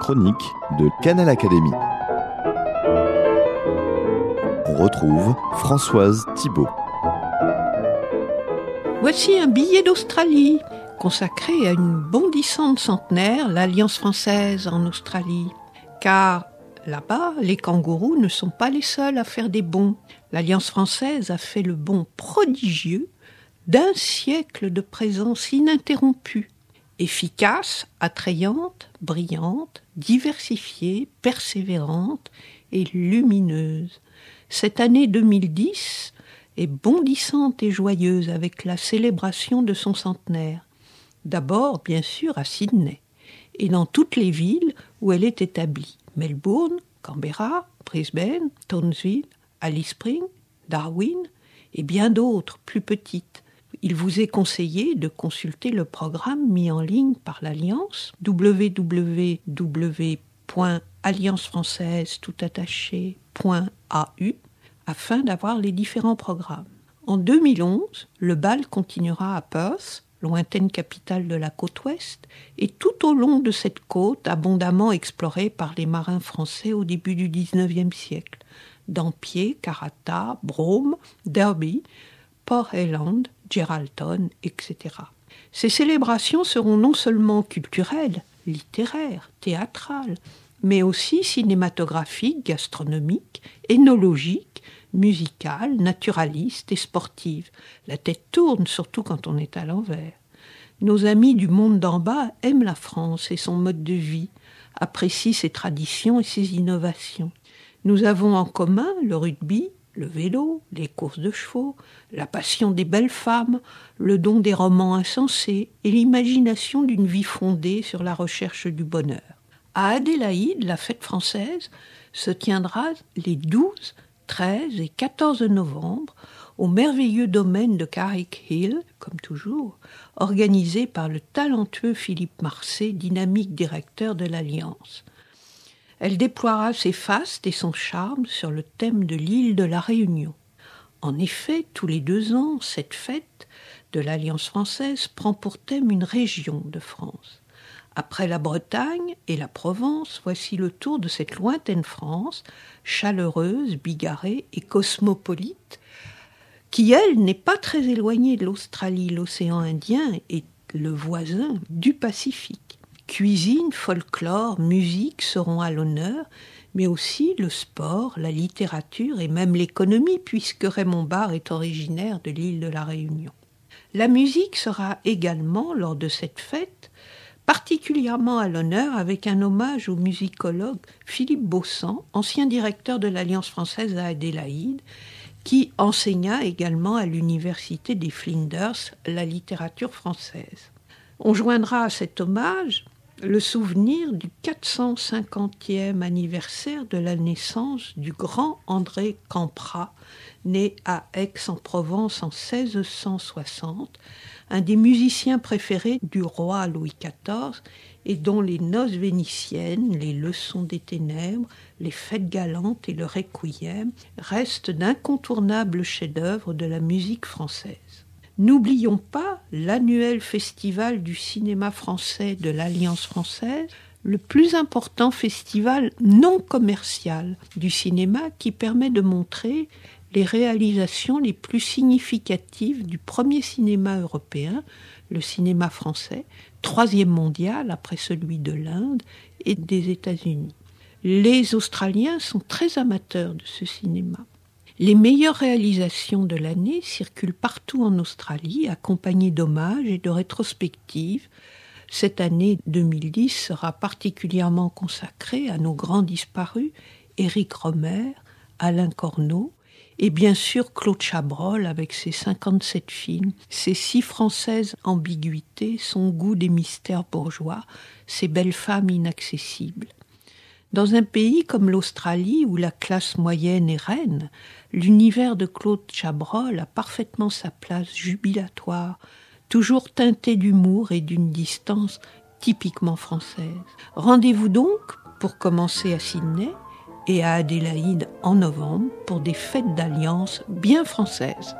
chronique de Canal Académie. On retrouve Françoise Thibault. Voici un billet d'Australie, consacré à une bondissante centenaire, l'Alliance française en Australie. Car là-bas, les kangourous ne sont pas les seuls à faire des bonds. L'Alliance française a fait le bond prodigieux d'un siècle de présence ininterrompue. Efficace, attrayante, brillante, diversifiée, persévérante et lumineuse. Cette année 2010 est bondissante et joyeuse avec la célébration de son centenaire. D'abord, bien sûr, à Sydney, et dans toutes les villes où elle est établie. Melbourne, Canberra, Brisbane, Townsville, Alice Springs, Darwin, et bien d'autres plus petites. Il vous est conseillé de consulter le programme mis en ligne par l'Alliance, www.alliancefrançaise.au, afin d'avoir les différents programmes. En 2011, le bal continuera à Perth, lointaine capitale de la côte ouest, et tout au long de cette côte abondamment explorée par les marins français au début du XIXe siècle. Dampier, Karratha, Broome, Derby, Port Ellen, Geraldton, etc. Ces célébrations seront non seulement culturelles, littéraires, théâtrales, mais aussi cinématographiques, gastronomiques, énologiques, musicales, naturalistes et sportives. La tête tourne, surtout quand on est à l'envers. Nos amis du monde d'en bas aiment la France et son mode de vie, apprécient ses traditions et ses innovations. Nous avons en commun le rugby, le vélo, les courses de chevaux, la passion des belles femmes, le don des romans insensés et l'imagination d'une vie fondée sur la recherche du bonheur. À Adélaïde, la fête française se tiendra les 12, 13 et 14 novembre au merveilleux domaine de Carrick Hill, comme toujours, organisé par le talentueux Philippe Marcet, dynamique directeur de l'Alliance. Elle déploiera ses fastes et son charme sur le thème de l'île de la Réunion. En effet, tous les 2 ans, cette fête de l'Alliance française prend pour thème une région de France. Après la Bretagne et la Provence, voici le tour de cette lointaine France, chaleureuse, bigarrée et cosmopolite, qui, elle, n'est pas très éloignée de l'Australie. L'océan Indien est le voisin du Pacifique. Cuisine, folklore, musique seront à l'honneur, mais aussi le sport, la littérature et même l'économie, puisque Raymond Barre est originaire de l'île de la Réunion. La musique sera également, lors de cette fête, particulièrement à l'honneur avec un hommage au musicologue Philippe Baussan, ancien directeur de l'Alliance française à Adélaïde, qui enseigna également à l'université des Flinders la littérature française. On joindra à cet hommage le souvenir du 450e anniversaire de la naissance du grand André Campra, né à Aix-en-Provence en 1660, un des musiciens préférés du roi Louis XIV et dont les noces vénitiennes, les leçons des ténèbres, les fêtes galantes et le requiem restent d'incontournables chefs-d'œuvre de la musique française. N'oublions pas l'annuel festival du cinéma français de l'Alliance française, le plus important festival non commercial du cinéma qui permet de montrer les réalisations les plus significatives du premier cinéma européen, le cinéma français, 3e mondial après celui de l'Inde et des États-Unis. Les Australiens sont très amateurs de ce cinéma. Les meilleures réalisations de l'année circulent partout en Australie, accompagnées d'hommages et de rétrospectives. Cette année 2010 sera particulièrement consacrée à nos grands disparus, Éric Rohmer, Alain Corneau, et bien sûr Claude Chabrol avec ses 57 films, ses 6 françaises ambiguïtés, son goût des mystères bourgeois, ses belles femmes inaccessibles. Dans un pays comme l'Australie, où la classe moyenne est reine, l'univers de Claude Chabrol a parfaitement sa place jubilatoire, toujours teinté d'humour et d'une distance typiquement française. Rendez-vous donc, pour commencer à Sydney, et à Adélaïde en novembre, pour des fêtes d'alliance bien françaises.